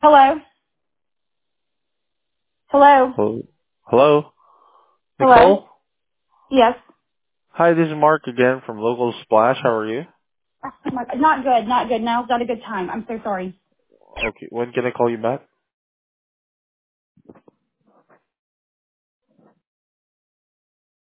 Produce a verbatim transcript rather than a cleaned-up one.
Hello? Hello? Hello? Hello? Hello? Nicole? Yes. Hi, this is Mark again from Local Splash. How are you? Oh my God. Not good, not good. Now's not a good time. I'm so sorry. Okay, when can I call you back?